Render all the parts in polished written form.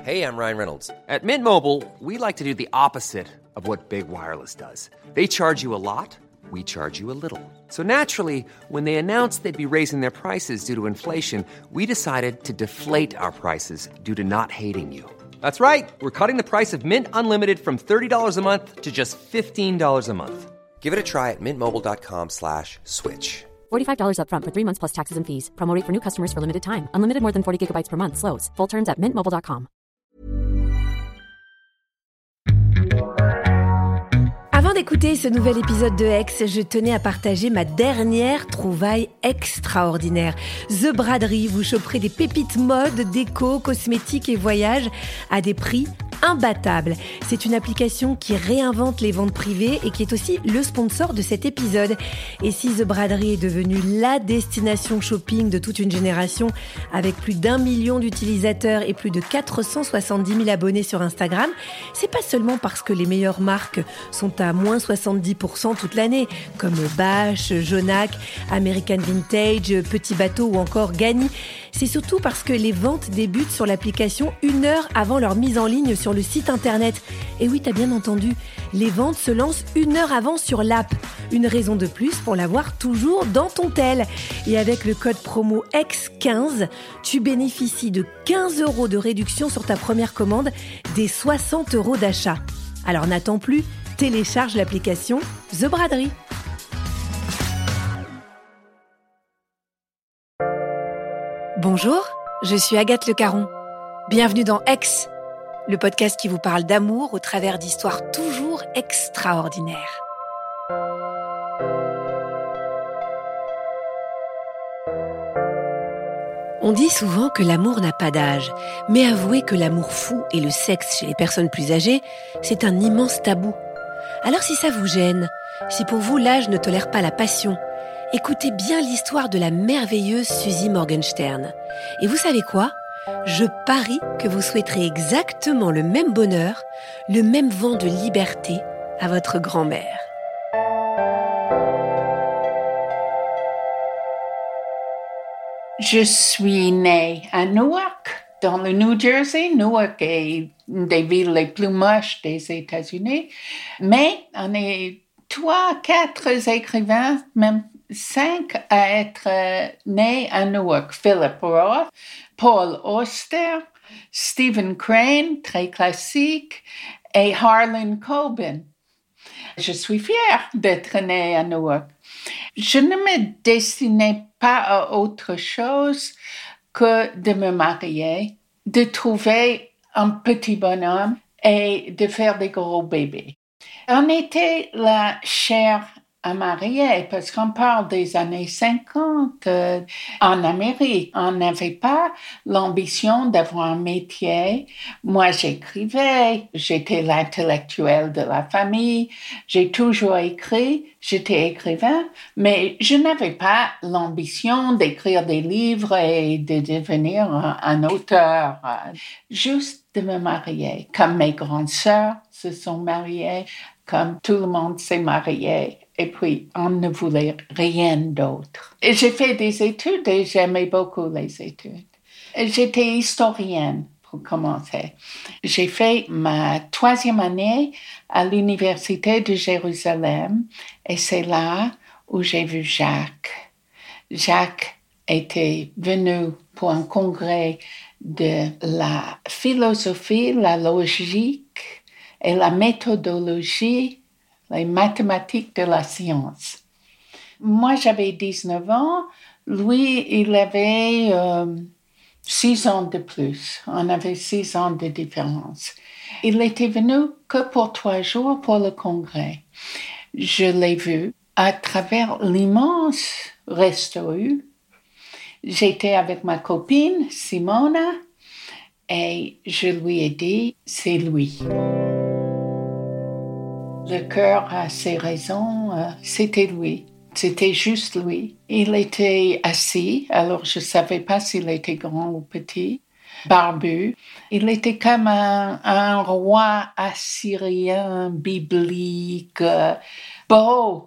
Hey, I'm Ryan Reynolds. At Mint Mobile, we like to do the opposite of what Big Wireless does. They charge you a lot, we charge you a little. So naturally, when they announced they'd be raising their prices due to inflation, we decided to deflate our prices due to not hating you. That's right. We're cutting the price of Mint Unlimited from $30 a month to just $15 a month. Give it a try at mintmobile.com/switch. $45 up front for 3 months plus taxes and fees. Promo rate for new customers for limited time. Unlimited more than 40 gigabytes per month. Slows full terms at mintmobile.com. Avant d'écouter ce nouvel épisode de Ex, je tenais à partager ma dernière trouvaille extraordinaire. The Braderie, vous choperez des pépites mode, déco, cosmétiques et voyages à des prix imbattables. C'est une application qui réinvente les ventes privées et qui est aussi le sponsor de cet épisode. Et si The Braderie est devenue la destination shopping de toute une génération, avec plus d'1 million d'utilisateurs et plus de 470 000 abonnés sur Instagram, c'est pas seulement parce que les meilleures marques sont à moins 70% toute l'année, comme Bache, Jonac, American Vintage, Petit Bateau ou encore Gagny. C'est surtout parce que les ventes débutent sur l'application 1 heure avant leur mise en ligne sur le site internet. Et oui, t'as bien entendu, les ventes se lancent 1 heure avant sur l'app. Une raison de plus pour l'avoir toujours dans ton tel. Et avec le code promo EX15, tu bénéficies de 15 € de réduction sur ta première commande, des 60 € d'achat. Alors n'attends plus, télécharge l'application The Braderie. Bonjour, je suis Agathe Le Caron. Bienvenue dans Ex, le podcast qui vous parle d'amour au travers d'histoires toujours extraordinaires. On dit souvent que l'amour n'a pas d'âge, mais avouez que l'amour fou et le sexe chez les personnes plus âgées, c'est un immense tabou. Alors si ça vous gêne, si pour vous l'âge ne tolère pas la passion, écoutez bien l'histoire de la merveilleuse Suzy Morgenstern. Et vous savez quoi ? Je parie que vous souhaiterez exactement le même bonheur, le même vent de liberté à votre grand-mère. Je suis née à Newark, dans le New Jersey. Newark est une des villes les plus moches des États-Unis. Mais on est 3, 4 écrivains, même 5 à être nés à Newark. Philip Roth, Paul Auster, Stephen Crane, très classique, et Harlan Coben. Je suis fière d'être née à Newark. Je ne me destinais pas à autre chose que de me marier, de trouver un petit bonhomme et de faire des gros bébés. On était la chair à marier parce qu'on parle des années 50 en Amérique. On n'avait pas l'ambition d'avoir un métier. Moi, j'écrivais, j'étais l'intellectuel de la famille, j'ai toujours écrit, j'étais écrivain, mais je n'avais pas l'ambition d'écrire des livres et de devenir un auteur. Juste de me marier, comme mes grandes sœurs se sont mariées, comme tout le monde s'est marié. Et puis, on ne voulait rien d'autre. Et j'ai fait des études et j'aimais beaucoup les études. J'étais historienne pour commencer. J'ai fait ma 3e année à l'Université de Jérusalem et c'est là où j'ai vu Jacques. Jacques était venu pour un congrès de la philosophie, la logique et la méthodologie, les mathématiques de la science. Moi, j'avais 19 ans. Lui, il avait 6 ans de plus. On avait 6 ans de différence. Il était venu que pour 3 jours pour le congrès. Je l'ai vu à travers l'immense restaurant. J'étais avec ma copine, Simona, et je lui ai dit, c'est lui. Le cœur a ses raisons, c'était lui. C'était juste lui. Il était assis, alors je ne savais pas s'il était grand ou petit, barbu. Il était comme un roi assyrien biblique, beau,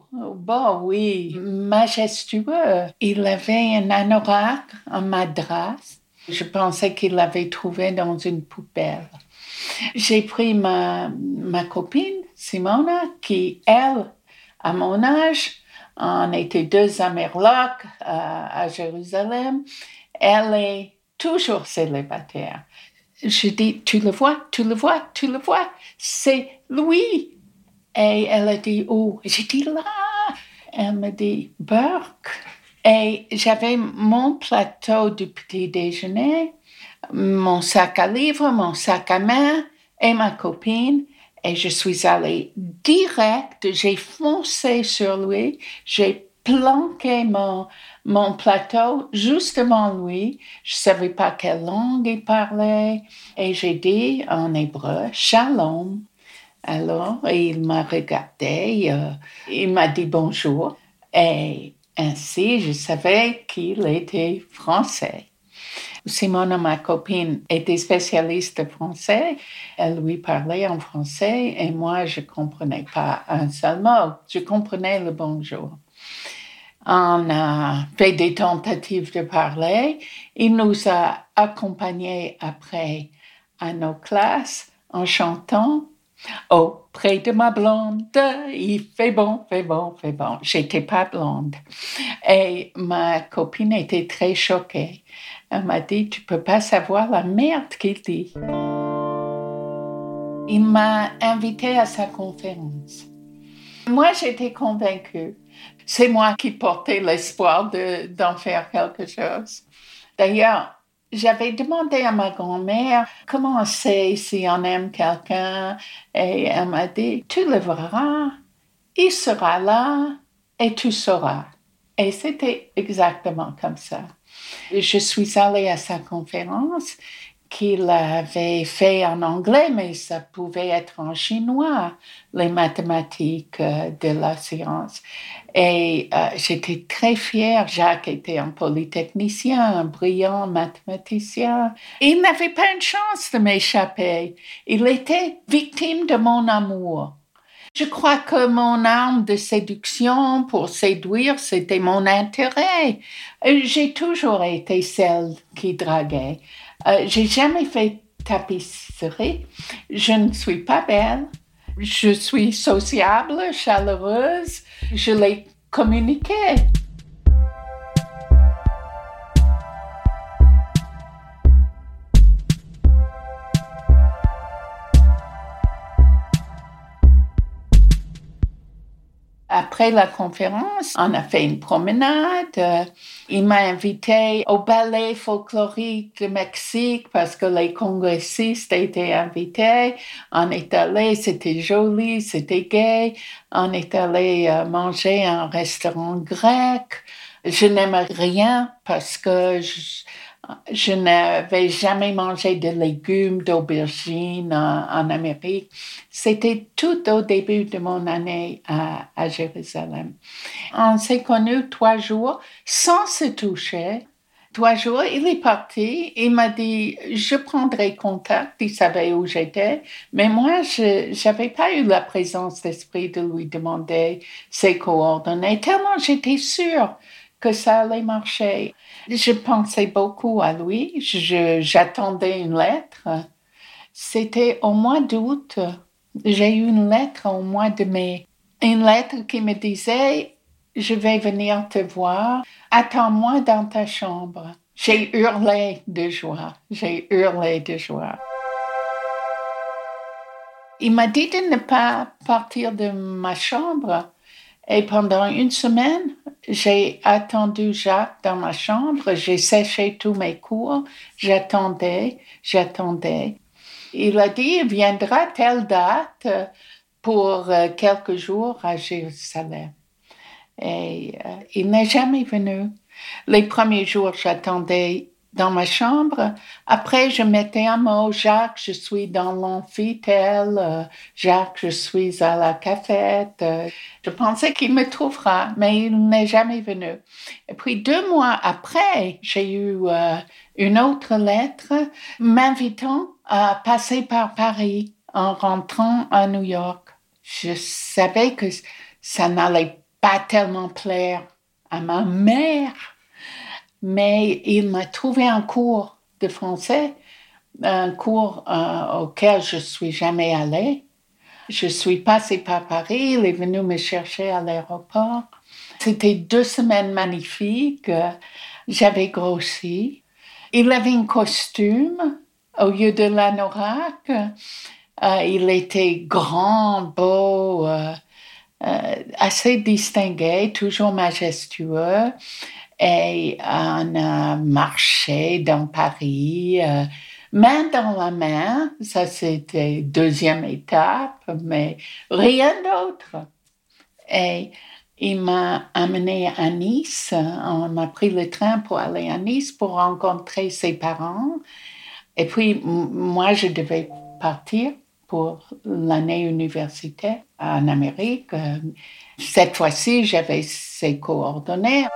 oui, majestueux. Il avait un anorak, un madras, Je pensais qu'il l'avait trouvé dans une poubelle. J'ai pris ma copine, Simona, qui, elle, à mon âge, on était deux à Merloc, à Jérusalem. Elle est toujours célibataire. Je dis, tu le vois, c'est lui. Et elle a dit, où? J'ai dit, là. Elle me dit, Burke. Et j'avais mon plateau du petit déjeuner, mon sac à livres, mon sac à main et ma copine. Et je suis allée direct, j'ai foncé sur lui, j'ai planqué mon plateau juste devant lui. Je ne savais pas quelle langue il parlait. Et j'ai dit en hébreu, Shalom. Alors, il m'a regardé, il m'a dit bonjour. Et ainsi, je savais qu'il était français. Simona, ma copine, était spécialiste de français. Elle lui parlait en français et moi, je ne comprenais pas un seul mot. Je comprenais le bonjour. On a fait des tentatives de parler. Il nous a accompagnés après à nos classes en chantant « Auprès de ma blonde, il fait bon, fait bon, fait bon ». J'étais pas blonde. Et ma copine était très choquée. Elle m'a dit, tu peux pas savoir la merde qu'il dit. Il m'a invitée à sa conférence. Moi, j'étais convaincue. C'est moi qui portais l'espoir d'en faire quelque chose. D'ailleurs, j'avais demandé à ma grand-mère comment on sait si on aime quelqu'un. Et elle m'a dit, tu le verras, il sera là et tu sauras. Et c'était exactement comme ça. Je suis allée à sa conférence qu'il avait fait en anglais, mais ça pouvait être en chinois, les mathématiques de la science. Et j'étais très fière. Jacques était un polytechnicien, un brillant mathématicien. Il n'avait pas une chance de m'échapper. Il était victime de mon amour. Je crois que mon arme de séduction pour séduire, c'était mon intérêt. J'ai toujours été celle qui draguait. J'ai jamais fait tapisserie. Je ne suis pas belle. Je suis sociable, chaleureuse. Je l'ai communiqué. Après la conférence, on a fait une promenade. Il m'a invité au ballet folklorique du Mexique parce que les congressistes étaient invités. On est allé, c'était joli, c'était gai. On est allé manger à un restaurant grec. Je n'aimais rien parce que je n'avais jamais mangé de légumes, d'aubergines en Amérique. C'était tout au début de mon année à Jérusalem. On s'est connus 3 jours sans se toucher. 3 jours, il est parti. Il m'a dit, je prendrai contact. Il savait où j'étais. Mais moi, je n'avais pas eu la présence d'esprit de lui demander ses coordonnées, tellement j'étais sûre que ça allait marcher. Je pensais beaucoup à lui. J'attendais une lettre. C'était au mois d'août. J'ai eu une lettre au mois de mai. Une lettre qui me disait, je vais venir te voir. Attends-moi dans ta chambre. J'ai hurlé de joie. Il m'a dit de ne pas partir de ma chambre. Et pendant 1 semaine, j'ai attendu Jacques dans ma chambre. J'ai séché tous mes cours. J'attendais. Il a dit, il viendra telle date pour quelques jours à Jérusalem. Et il n'est jamais venu. Les premiers jours, j'attendais dans ma chambre. Après, je mettais un mot, Jacques, je suis dans l'amphithéâtre. Jacques, je suis à la cafette. Je pensais qu'il me trouvera, mais il n'est jamais venu. Et puis 2 mois après, j'ai eu une autre lettre m'invitant à passer par Paris en rentrant à New York. Je savais que ça n'allait pas tellement plaire à ma mère, mais il m'a trouvé un cours de français, un cours auquel je suis jamais allée. Je suis passée par Paris, il est venu me chercher à l'aéroport. C'était 2 semaines magnifiques. J'avais grossi. Il avait un costume au lieu de l'anorak. Il était grand, beau, assez distingué, toujours majestueux. Et on a marché dans Paris, main dans la main. Ça, c'était 2e étape, mais rien d'autre. Et il m'a amené à Nice. On a pris le train pour aller à Nice pour rencontrer ses parents. Et puis, moi, je devais partir pour l'année universitaire en Amérique. Cette fois-ci, j'avais ses coordonnées.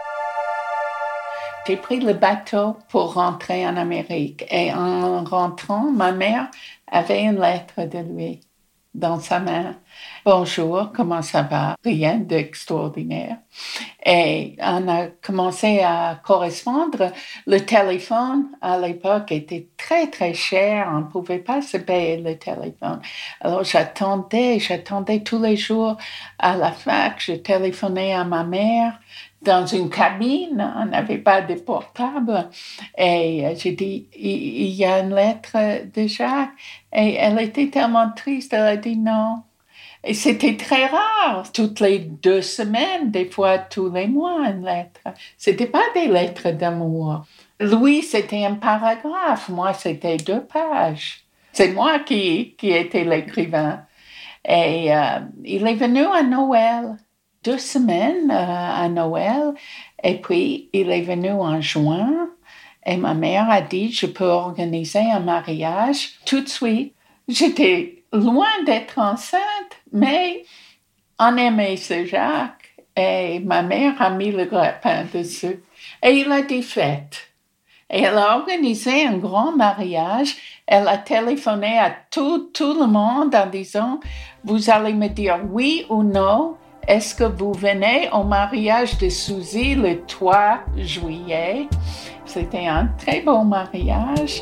J'ai pris le bateau pour rentrer en Amérique. Et en rentrant, ma mère avait une lettre de lui dans sa main. Bonjour, comment ça va? Rien d'extraordinaire. Et on a commencé à correspondre. Le téléphone, à l'époque, était très, très cher. On ne pouvait pas se payer le téléphone. Alors, j'attendais tous les jours à la fac. Je téléphonais à ma mère dans une cabine. On n'avait pas de portable. Et j'ai dit, il y a une lettre de Jacques. Et elle était tellement triste. Elle a dit non. Et c'était très rare, toutes les 2 semaines, des fois tous les mois, une lettre. C'était pas des lettres d'amour. Lui, c'était un paragraphe. Moi, c'était 2 pages. C'est moi qui étais l'écrivain. Et il est venu à Noël, 2 semaines à Noël. Et puis, il est venu en juin. Et ma mère a dit, je peux organiser un mariage tout de suite. J'étais loin d'être enceinte, mais on aimait ce Jacques. Et ma mère a mis le grappin dessus. Et il a dit fête. Et elle a organisé un grand mariage. Elle a téléphoné à tout le monde en disant, vous allez me dire oui ou non. Est-ce que vous venez au mariage de Suzy le 3 juillet? C'était un très beau mariage.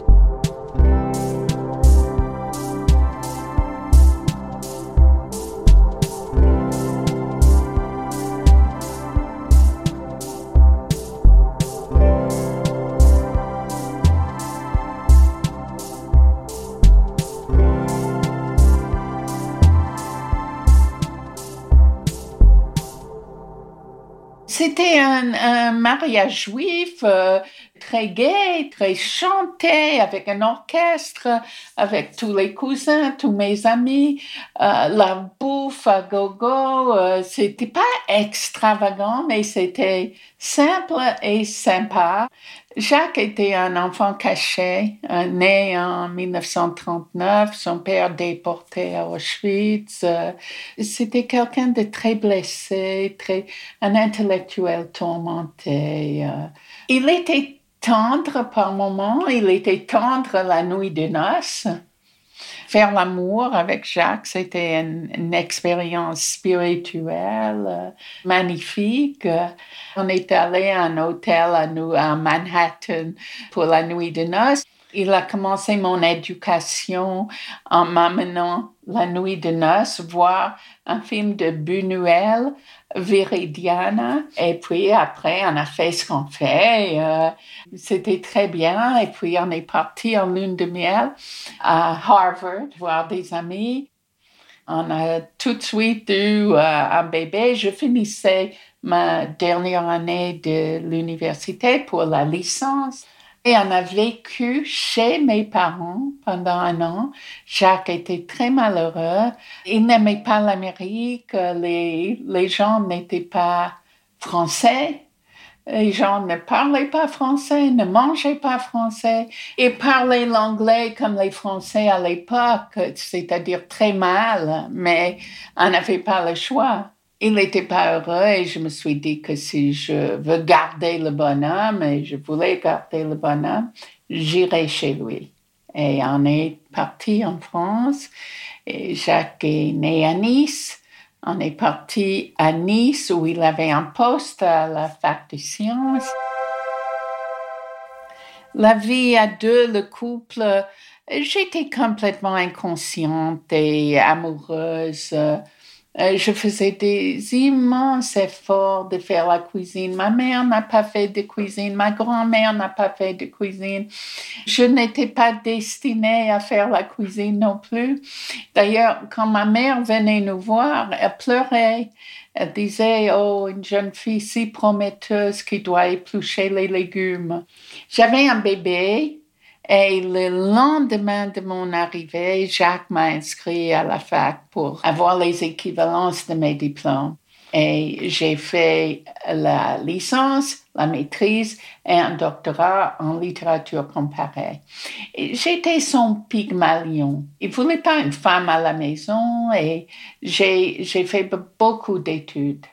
C'était un mariage juif très gai, très chanté, avec un orchestre, avec tous les cousins, tous mes amis, la bouffe à gogo. C'était pas extravagant, mais c'était simple et sympa. Jacques était un enfant caché, né en 1939, son père déporté à Auschwitz. C'était quelqu'un de très blessé, un intellectuel tourmenté. Il était tendre par moments, il était tendre la nuit de noces. Faire l'amour avec Jacques, c'était une expérience spirituelle magnifique. On est allé à un hôtel à Manhattan pour la nuit de noces. Il a commencé mon éducation en m'amenant la nuit de noces voir un film de Buñuel, Viridiana. Et puis après, on a fait ce qu'on fait. C'était très bien. Et puis, on est parti en lune de miel à Harvard voir des amis. On a tout de suite eu un bébé. Je finissais ma dernière année de l'université pour la licence. Et on a vécu chez mes parents pendant 1 an. Jacques était très malheureux. Il n'aimait pas l'Amérique. Les gens n'étaient pas français. Les gens ne parlaient pas français, ne mangeaient pas français. Ils parlaient l'anglais comme les Français à l'époque, c'est-à-dire très mal, mais on n'avait pas le choix. Il n'était pas heureux et je me suis dit que si je veux garder le bonhomme, et je voulais garder le bonhomme, j'irai chez lui. Et on est parti en France et Jacques est né à Nice. On est parti à Nice où il avait un poste à la fac de sciences. La vie à deux, le couple, j'étais complètement inconsciente et amoureuse. Je faisais des immenses efforts de faire la cuisine. Ma mère n'a pas fait de cuisine, ma grand-mère n'a pas fait de cuisine. Je n'étais pas destinée à faire la cuisine non plus. D'ailleurs, quand ma mère venait nous voir, elle pleurait. Elle disait, oh, une jeune fille si prometteuse qui doit éplucher les légumes. J'avais un bébé et le lendemain de mon arrivée, Jacques m'a inscrit à la fac pour avoir les équivalences de mes diplômes. Et j'ai fait la licence, la maîtrise et un doctorat en littérature comparée. Et j'étais son Pygmalion. Il ne voulait pas une femme à la maison et j'ai fait beaucoup d'études.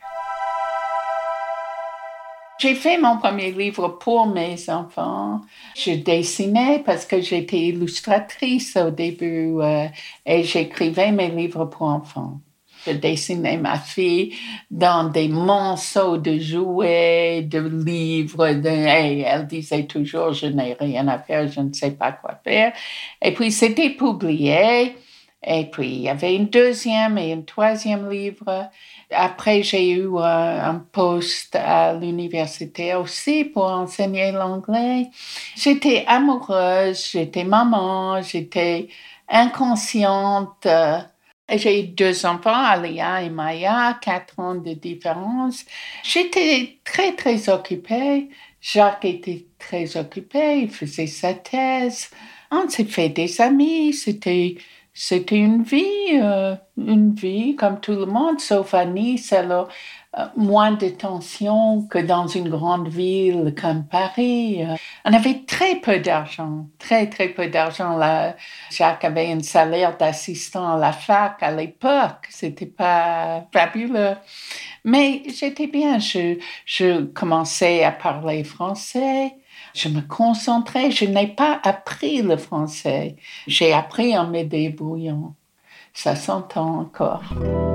J'ai fait mon premier livre pour mes enfants. Je dessinais parce que j'étais illustratrice au début et j'écrivais mes livres pour enfants. Je dessinais ma fille dans des monceaux de jouets, de livres. Et elle disait toujours, je n'ai rien à faire, je ne sais pas quoi faire. Et puis, c'était publié. Et puis, il y avait une deuxième et un troisième livre. Après, j'ai eu un poste à l'université aussi pour enseigner l'anglais. J'étais amoureuse, j'étais maman, j'étais inconsciente. J'ai eu 2 enfants, Alia et Maya, 4 ans de différence. J'étais très, très occupée. Jacques était très occupé, il faisait sa thèse. On s'est fait des amis, c'était une vie comme tout le monde, sauf à Nice, alors moins de tension que dans une grande ville comme Paris. On avait très peu d'argent, très, très peu d'argent. Là, Jacques avait un salaire d'assistant à la fac à l'époque. C'était pas fabuleux. Mais j'étais bien. Je commençais à parler français. Je me concentrais. Je n'ai pas appris le français. J'ai appris en me débrouillant. Ça s'entend encore.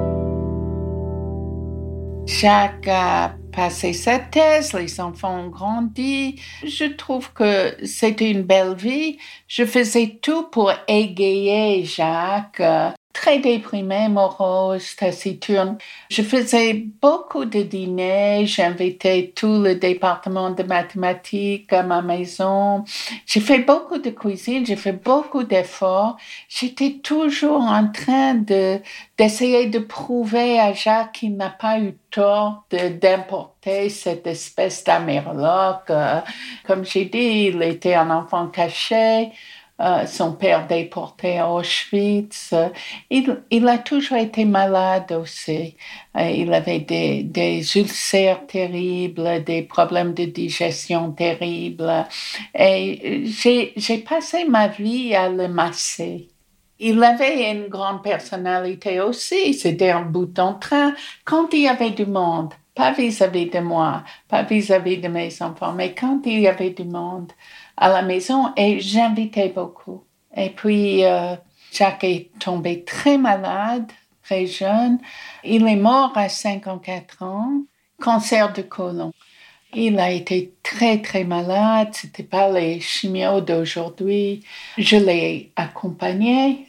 Jacques a passé sa thèse, les enfants ont grandi. Je trouve que c'était une belle vie. Je faisais tout pour égayer Jacques. Très déprimé, morose, taciturne. Je faisais beaucoup de dîners, j'invitais tout le département de mathématiques à ma maison. J'ai fait beaucoup de cuisine, j'ai fait beaucoup d'efforts. J'étais toujours en train d'essayer de prouver à Jacques qu'il n'a pas eu tort d'importer cette espèce d'amerloc. Comme j'ai dit, il était un enfant caché. Son père déporté à Auschwitz. Il a toujours été malade aussi. Il avait des ulcères terribles, des problèmes de digestion terribles. Et j'ai passé ma vie à le masser. Il avait une grande personnalité aussi. C'était un bout en train. Quand il y avait du monde, pas vis-à-vis de moi, pas vis-à-vis de mes enfants, mais quand il y avait du monde à la maison, et j'invitais beaucoup. Et puis, Jacques est tombé très malade, très jeune. Il est mort à 54 ans, cancer de côlon. Il a été très, très malade. C'était pas les chimios d'aujourd'hui. Je l'ai accompagné.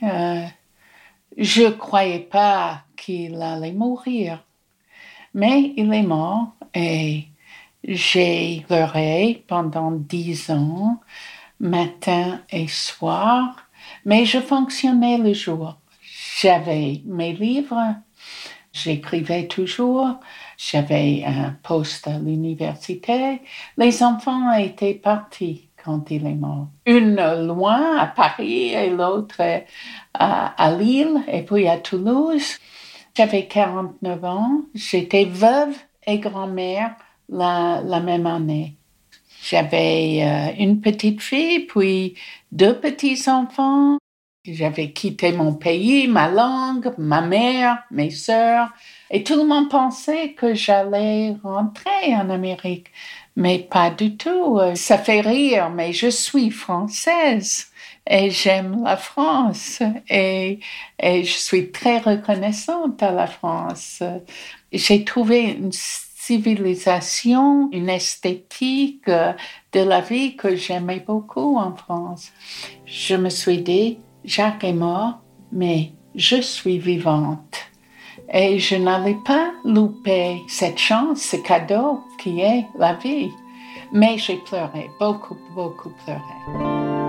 Je croyais pas qu'il allait mourir. Mais il est mort et j'ai pleuré pendant 10 ans, matin et soir, mais je fonctionnais le jour. J'avais mes livres, j'écrivais toujours, j'avais un poste à l'université. Les enfants étaient partis quand il est mort. Une loin à Paris et l'autre à Lille et puis à Toulouse. J'avais 49 ans, j'étais veuve et grand-mère la même année. J'avais une petite fille, puis 2 petits-enfants. J'avais quitté mon pays, ma langue, ma mère, mes sœurs. Et tout le monde pensait que j'allais rentrer en Amérique. Mais pas du tout. Ça fait rire, mais je suis française. Et j'aime la France. Et je suis très reconnaissante à la France. J'ai trouvé une civilisation, une esthétique de la vie que j'aimais beaucoup en France. Je me suis dit, Jacques est mort, mais je suis vivante. Et je n'allais pas louper cette chance, ce cadeau qui est la vie. Mais j'ai pleuré, beaucoup, beaucoup pleuré.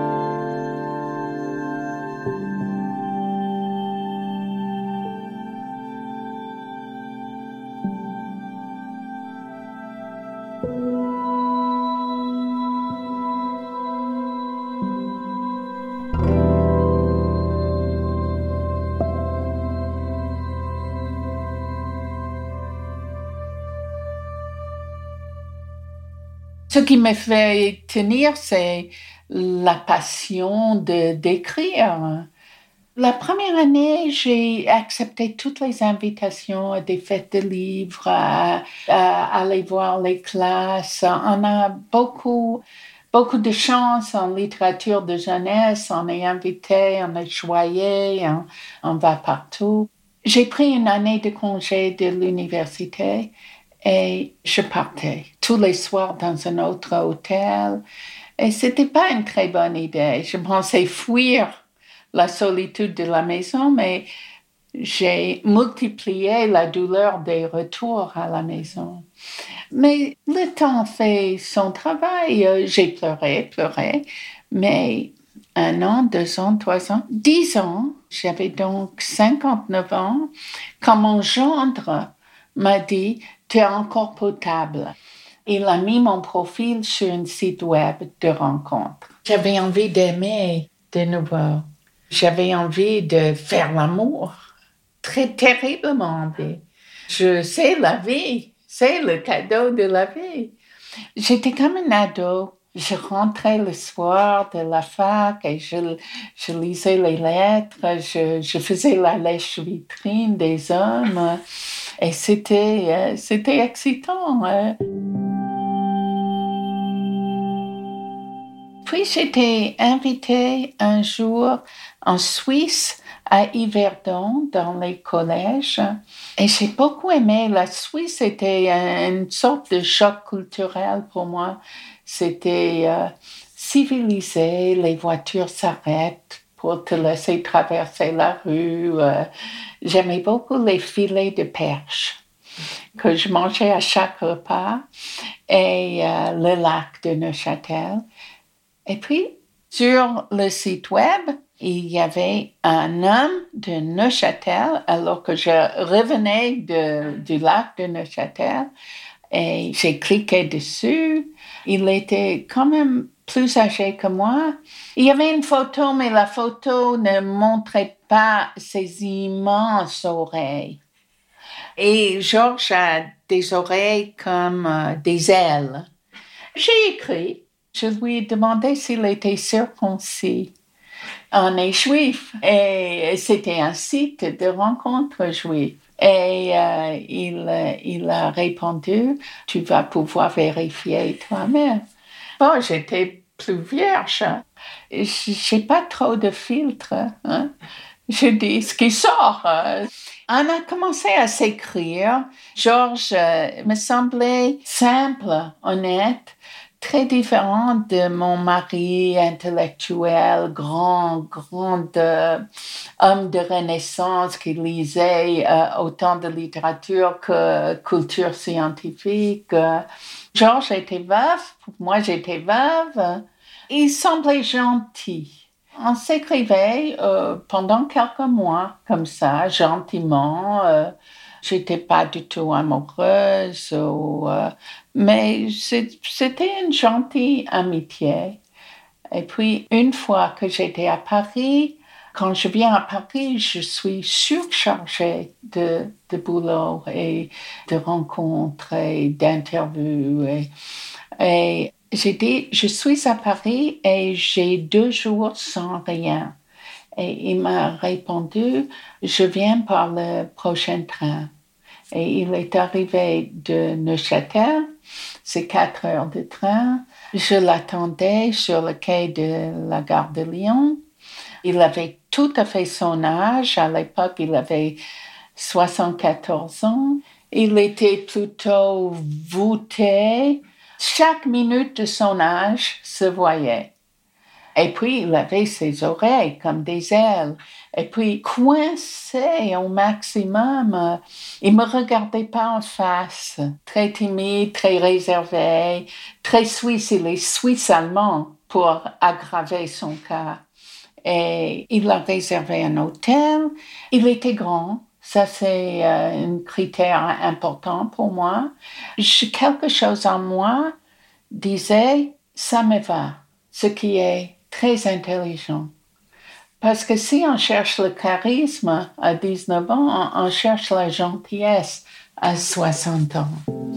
Ce qui me fait tenir, c'est la passion d'écrire. La première année, j'ai accepté toutes les invitations à des fêtes de livres, à aller voir les classes. On a beaucoup de chance en littérature de jeunesse. On est invité, on est choyé, on va partout. J'ai pris une année de congé de l'université. Et je partais tous les soirs dans un autre hôtel. Et c'était pas une très bonne idée. Je pensais fuir la solitude de la maison, mais j'ai multiplié la douleur des retours à la maison. Mais le temps fait son travail. J'ai pleuré, mais 1 an, 2 ans, 3 ans, 10 ans, j'avais donc 59 ans, quand mon gendre m'a dit « Tu es encore potable ». Il a mis mon profil sur un site web de rencontre. J'avais envie d'aimer de nouveau. J'avais envie de faire l'amour. Très terriblement envie. Je sais la vie. C'est le cadeau de la vie. J'étais comme un ado. Je rentrais le soir de la fac et je lisais les lettres. Je faisais la lèche-vitrine des hommes. Et c'était excitant. Puis j'étais invitée un jour en Suisse à Yverdon dans les collèges. Et j'ai beaucoup aimé. La Suisse était une sorte de choc culturel pour moi. C'était civilisé, les voitures s'arrêtent pour te laisser traverser la rue. J'aimais beaucoup les filets de perche que je mangeais à chaque repas et le lac de Neuchâtel. Et puis, sur le site web, il y avait un homme de Neuchâtel, alors que je revenais du lac de Neuchâtel, et j'ai cliqué dessus. Il était quand même plus âgé que moi. Il y avait une photo, mais la photo ne montrait pas ses immenses oreilles. Et Georges a des oreilles comme des ailes. J'ai écrit. Je lui ai demandé s'il était circoncis. On est juif et c'était un site de rencontres juives. Et il a répondu, tu vas pouvoir vérifier toi-même. Bon, j'étais plus vierge. J'ai pas trop de filtre. Hein? Je dis ce qui sort. On a commencé à s'écrire. Georges me semblait simple, honnête, très différent de mon mari intellectuel, grand homme de Renaissance qui lisait autant de littérature que culture scientifique. Georges était veuf, moi j'étais veuve. Il semblait gentil. On s'écrivait pendant quelques mois, comme ça, gentiment. J'étais pas du tout amoureuse, mais c'était une gentille amitié. Et puis, une fois que j'étais à Paris, quand je viens à Paris, je suis surchargée de boulot et de rencontres et d'interviews. Et j'ai dit, je suis à Paris et j'ai 2 jours sans rien. Et il m'a répondu, je viens par le prochain train. Et il est arrivé de Neuchâtel, c'est 4 heures de train. Je l'attendais sur le quai de la gare de Lyon. Il avait tout à fait son âge. À l'époque, il avait 74 ans. Il était plutôt voûté, Chaque minute de son âge se voyait. Et puis, il avait ses oreilles comme des ailes. Et puis, coincé au maximum, il me regardait pas en face. Très timide, très réservé, très suisse. Il est suisse-allemand pour aggraver son cas. Et il a réservé un hôtel. Il était grand. Ça, c'est un critère important pour moi. Quelque chose en moi disait, ça me va, ce qui est très intelligent. Parce que si on cherche le charisme à 19 ans, on cherche la gentillesse à 60 ans.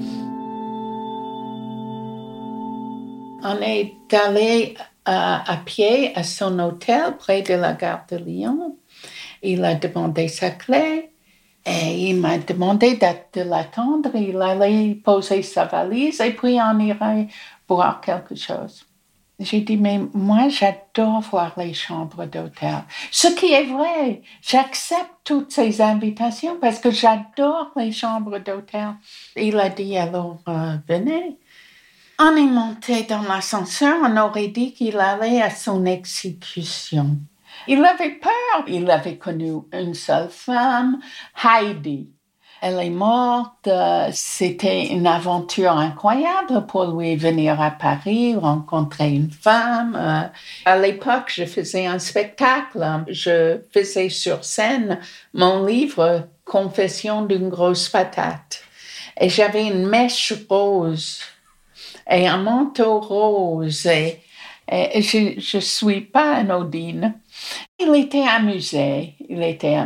On est allé à pied à son hôtel près de la gare de Lyon. Il a demandé sa clé et il m'a demandé de l'attendre. Il allait poser sa valise et puis on irait boire quelque chose. J'ai dit, mais moi, j'adore voir les chambres d'hôtel. Ce qui est vrai, j'accepte toutes ces invitations parce que j'adore les chambres d'hôtel. Il a dit, alors, venez. On est monté dans l'ascenseur, on aurait dit qu'il allait à son exécution. Il avait peur. Il avait connu une seule femme, Heidi. Elle est morte. C'était une aventure incroyable pour lui venir à Paris, rencontrer une femme. À l'époque, je faisais un spectacle. Je faisais sur scène mon livre « Confession d'une grosse patate ». Et j'avais une mèche rose et un manteau rose. Et je suis pas anodine. Il était amusé. Il était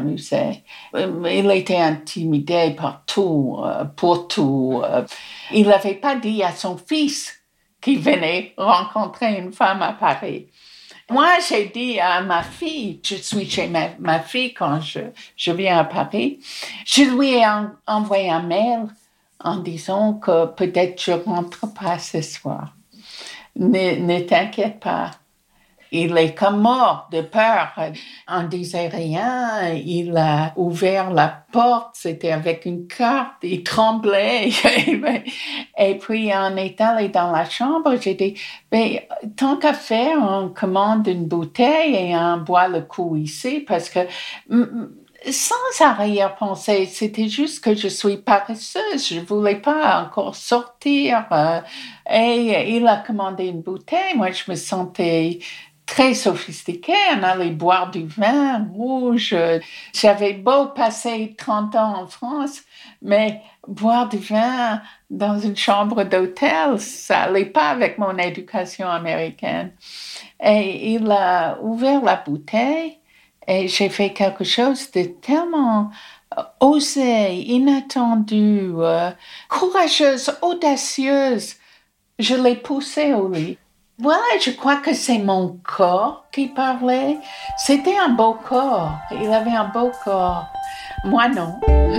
intimidé par tout, pour tout. Il n'avait pas dit à son fils qu'il venait rencontrer une femme à Paris. Moi, j'ai dit à ma fille, je suis chez ma fille quand je viens à Paris, je lui ai envoyé un mail en disant que peut-être je rentre pas ce soir. Ne t'inquiète pas. Il est comme mort de peur. On disait rien. Il a ouvert la porte. C'était avec une carte. Il tremblait. Et puis, on est allé dans la chambre. J'ai dit, mais tant qu'à faire, on commande une bouteille et on boit le coup ici parce que sans arrière-pensée, c'était juste que je suis paresseuse. Je voulais pas encore sortir. Et il a commandé une bouteille. Moi, je me sentais très sophistiquée. On allait boire du vin rouge. J'avais beau passer 30 ans en France, mais boire du vin dans une chambre d'hôtel, ça allait pas avec mon éducation américaine. Et il a ouvert la bouteille et j'ai fait quelque chose de tellement osé, inattendu, courageuse, audacieuse. Je l'ai poussé au lit. Voilà, je crois que c'est mon corps qui parlait. C'était un beau corps. Il avait un beau corps. Moi, non.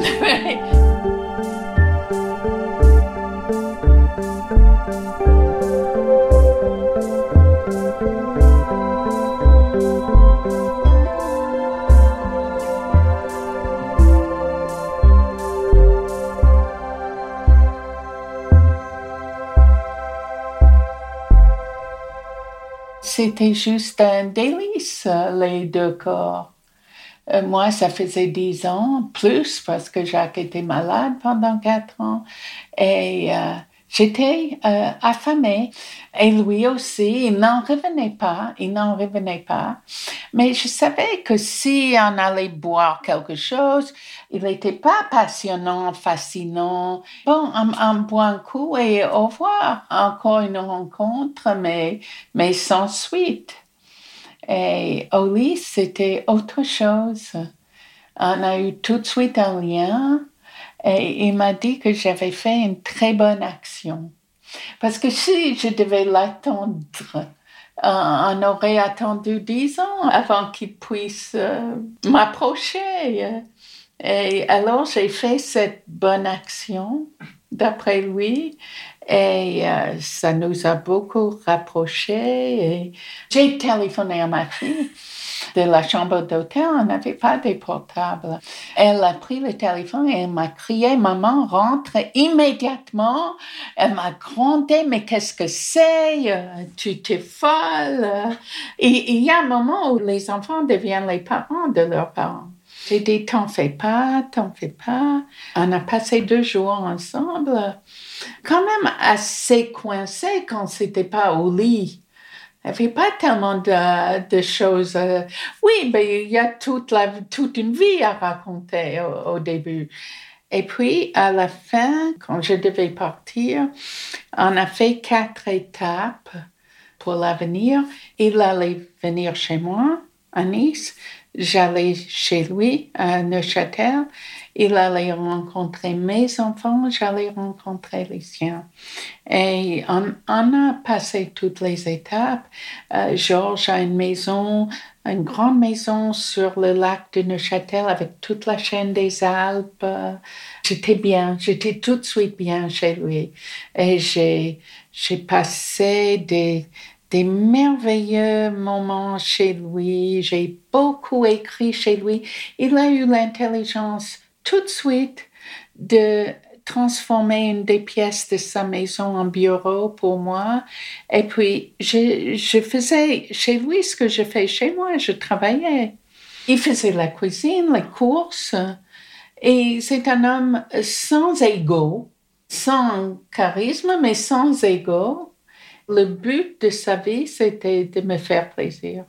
C'était juste un délice, les deux corps. Moi, ça faisait 10 ans, plus, parce que Jacques était malade pendant 4 ans. Et j'étais affamée. Et lui aussi, il n'en revenait pas. Mais je savais que si on allait boire quelque chose, il n'était pas passionnant, fascinant. Bon, on boit un coup et au revoir. Encore une rencontre, mais sans suite. Et au lit, c'était autre chose. On a eu tout de suite un lien. Et il m'a dit que j'avais fait une très bonne action. Parce que si je devais l'attendre, on aurait attendu 10 ans avant qu'il puisse m'approcher. Et alors, j'ai fait cette bonne action, d'après lui. Et ça nous a beaucoup rapprochés. Et j'ai téléphoné à ma fille. de la chambre d'hôtel, on n'avait pas de portable. Elle a pris le téléphone et elle m'a crié, maman, rentre immédiatement. Elle m'a grondé, mais qu'est-ce que c'est? Tu t'es folle. Et il y a un moment où les enfants deviennent les parents de leurs parents. J'ai dit, t'en fais pas. On a passé 2 jours ensemble. Quand même assez coincé quand c'était pas au lit. Il n'y avait pas tellement de choses. Oui, mais il y a toute une vie à raconter au début. Et puis, à la fin, quand je devais partir, on a fait 4 étapes pour l'avenir. Il allait venir chez moi, à Nice. J'allais chez lui, à Neuchâtel. Il allait rencontrer mes enfants, j'allais rencontrer les siens. Et on a passé toutes les étapes. Georges a une grande maison sur le lac de Neuchâtel avec toute la chaîne des Alpes. J'étais tout de suite bien chez lui. Et j'ai passé des merveilleux moments chez lui. J'ai beaucoup écrit chez lui. Il a eu l'intelligence tout de suite de transformer une des pièces de sa maison en bureau pour moi. Et puis, je faisais chez lui ce que je fais chez moi. Je travaillais. Il faisait la cuisine, les courses. Et c'est un homme sans ego, sans charisme, mais sans ego. Le but de sa vie, c'était de me faire plaisir.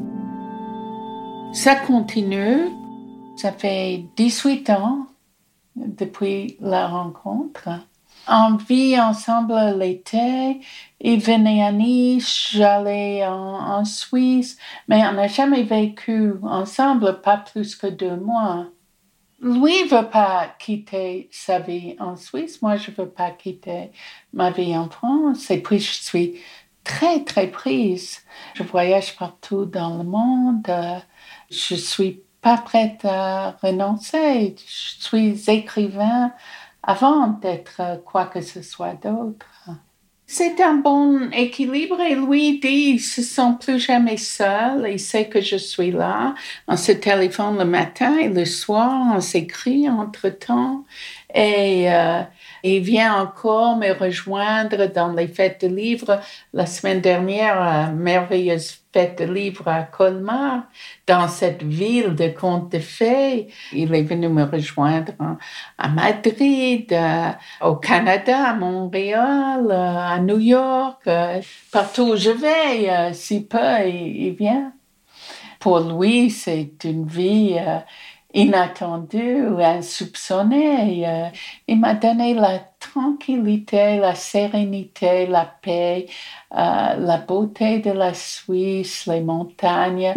Ça continue. Ça fait 18 ans depuis la rencontre. On vit ensemble l'été. Il venait à Nice, j'allais en Suisse, mais on n'a jamais vécu ensemble, pas plus que 2 mois. Lui veut pas quitter sa vie en Suisse, moi je veux pas quitter ma vie en France. Et puis je suis très très prise. Je voyage partout dans le monde. Je suis pas prête à renoncer. Je suis écrivain avant d'être quoi que ce soit d'autre. C'est un bon équilibre et lui dit, il se sent plus jamais seul, il sait que je suis là. On se téléphone le matin et le soir, on s'écrit entre-temps et il vient encore me rejoindre dans les fêtes de livres. La semaine dernière, merveilleuse fête de livres à Colmar, dans cette ville de contes de fées. Il est venu me rejoindre à Madrid, au Canada, à Montréal, à New York. Partout où je vais, si peu, il vient. Pour lui, c'est une vie inattendue, insoupçonnée. Il m'a donné la tranquillité, la sérénité, la paix, la beauté de la Suisse, les montagnes.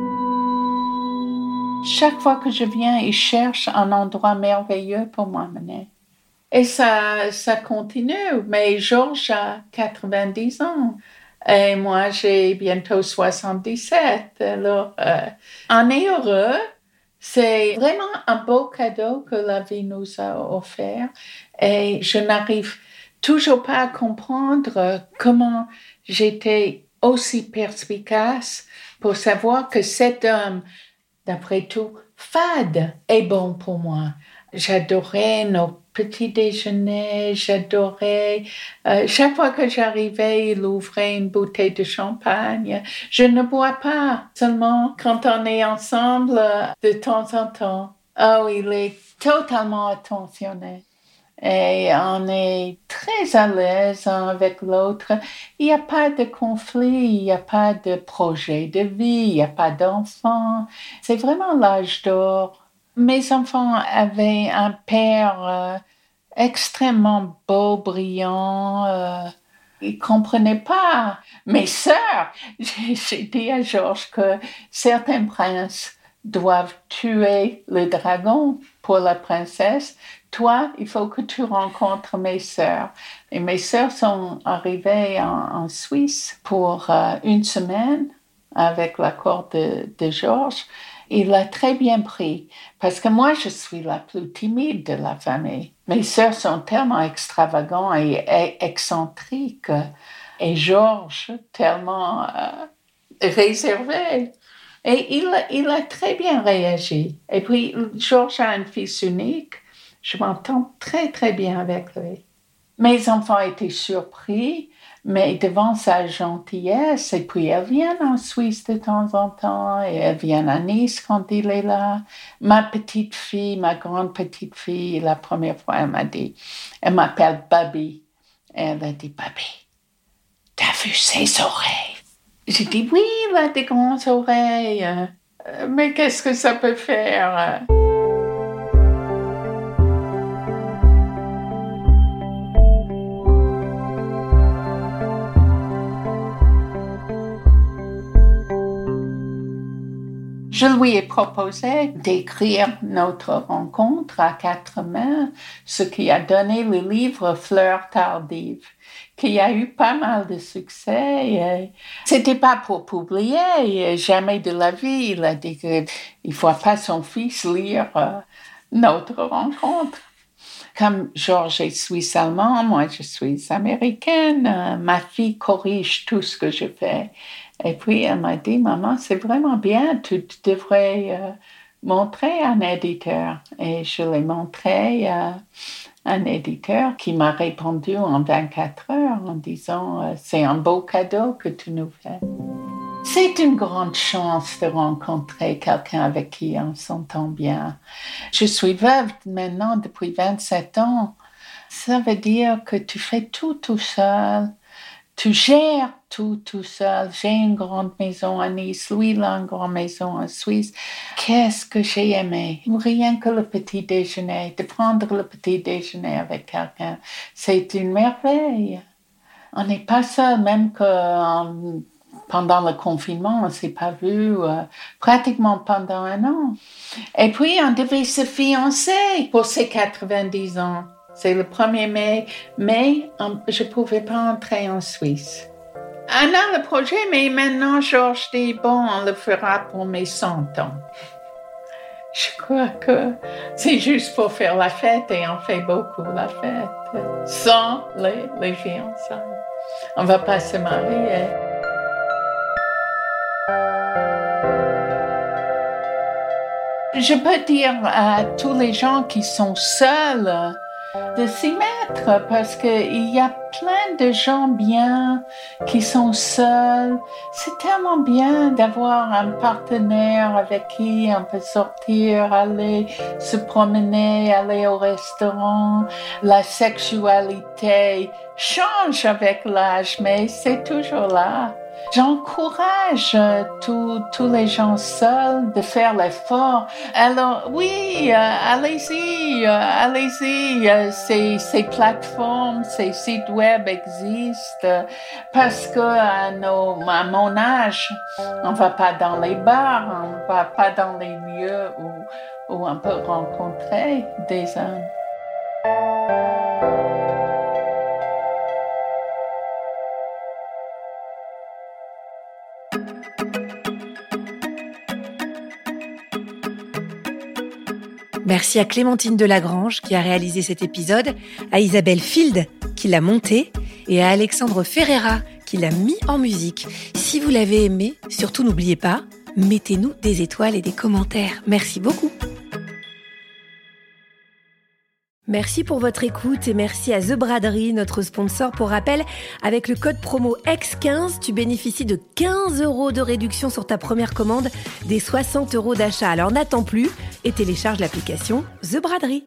Chaque fois que je viens, il cherche un endroit merveilleux pour m'emmener. Et ça continue. Mais Georges a 90 ans. Et moi, j'ai bientôt 77. Alors, on est heureux. C'est vraiment un beau cadeau que la vie nous a offert. Et je n'arrive toujours pas à comprendre comment j'étais aussi perspicace pour savoir que cet homme, d'après tout, fade, est bon pour moi. J'adorais nos petits déjeuners, j'adorais... chaque fois que j'arrivais, il ouvrait une bouteille de champagne. Je ne bois pas, seulement quand on est ensemble de temps en temps. Oh, il est totalement attentionné. Et on est très à l'aise avec l'autre. Il n'y a pas de conflit, il n'y a pas de projet de vie, il n'y a pas d'enfants. C'est vraiment l'âge d'or. Mes enfants avaient un père extrêmement beau, brillant. Ils ne comprenaient pas. Mes sœurs, j'ai dit à Georges que certains princes doivent tuer le dragon pour la princesse. Toi, il faut que tu rencontres mes sœurs. Et mes sœurs sont arrivées en Suisse pour 1 semaine avec l'accord de Georges. Il l'a très bien pris, parce que moi, je suis la plus timide de la famille. Mes sœurs sont tellement extravagantes et excentriques, et Georges tellement réservé. Et il a très bien réagi. Et puis, Georges a un fils unique. Je m'entends très, très bien avec lui. Mes enfants étaient surpris, mais devant sa gentillesse. Et puis, elle vient en Suisse de temps en temps. Et elle vient à Nice quand il est là. Ma petite fille, ma grande petite fille, la première fois, elle m'appelle Babi. Et elle a dit, Babi, t'as vu ses oreilles? J'ai dit, oui, il a des grandes oreilles. Mais qu'est-ce que ça peut faire? Je lui ai proposé d'écrire notre rencontre à 4 mains, ce qui a donné le livre Fleurs tardives, qui a eu pas mal de succès. C'était pas pour publier, jamais de la vie. Il a dit qu'il ne faut pas son fils lire notre rencontre. Comme Georges est suisse-allemand, moi je suis américaine, ma fille corrige tout ce que je fais. Et puis elle m'a dit, maman, c'est vraiment bien, tu devrais montrer un éditeur. Et je l'ai montré à un éditeur qui m'a répondu en 24 heures en disant, c'est un beau cadeau que tu nous fais. C'est une grande chance de rencontrer quelqu'un avec qui on s'entend bien. Je suis veuve maintenant depuis 27 ans. Ça veut dire que tu fais tout seul. Tu gères tout seul. J'ai une grande maison à Nice, lui il a une grande maison en Suisse. Qu'est-ce que j'ai aimé? Rien que le petit déjeuner, de prendre le petit déjeuner avec quelqu'un, c'est une merveille. On n'est pas seul, même que pendant le confinement, on ne s'est pas vu pratiquement pendant 1 an. Et puis, on devait se fiancer pour ses 90 ans. C'est le 1er mai, mais je ne pouvais pas entrer en Suisse. On a le projet, mais maintenant, Georges dit, bon, on le fera pour mes 100 ans. Je crois que c'est juste pour faire la fête, et on fait beaucoup la fête, sans les fiançailles. On ne va pas se marier. Je peux dire à tous les gens qui sont seuls de s'y mettre parce qu'il y a plein de gens bien qui sont seuls. C'est tellement bien d'avoir un partenaire avec qui on peut sortir, aller se promener, aller au restaurant. La sexualité change avec l'âge, mais c'est toujours là. J'encourage tous les gens seuls de faire l'effort. Alors oui, allez-y. Ces plateformes, ces sites web existent parce que à mon âge, on ne va pas dans les bars, on ne va pas dans les lieux où on peut rencontrer des hommes. Merci à Clémentine Delagrange qui a réalisé cet épisode, à Isabelle Field qui l'a monté et à Alexandre Ferreira qui l'a mis en musique. Si vous l'avez aimé, surtout n'oubliez pas, mettez-nous des étoiles et des commentaires. Merci beaucoup. Merci pour votre écoute et merci à The Braderie, notre sponsor. Pour rappel, avec le code promo X15, tu bénéficies de 15 € de réduction sur ta première commande des 60 € d'achat. Alors n'attends plus et télécharge l'application The Braderie.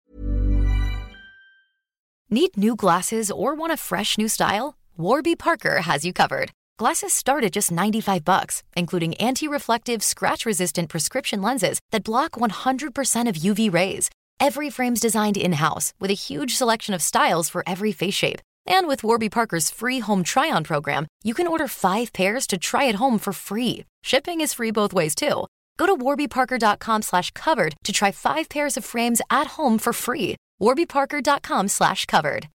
Need new glasses or want a fresh new style? Warby Parker has you covered. Glasses start at just $95, including anti-reflective, scratch-resistant prescription lenses that block 100% of UV rays. Every frame's designed in-house with a huge selection of styles for every face shape. And with Warby Parker's free home try-on program, you can order 5 pairs to try at home for free. Shipping is free both ways, too. Go to warbyparker.com/covered to try 5 pairs of frames at home for free. warbyparker.com/covered.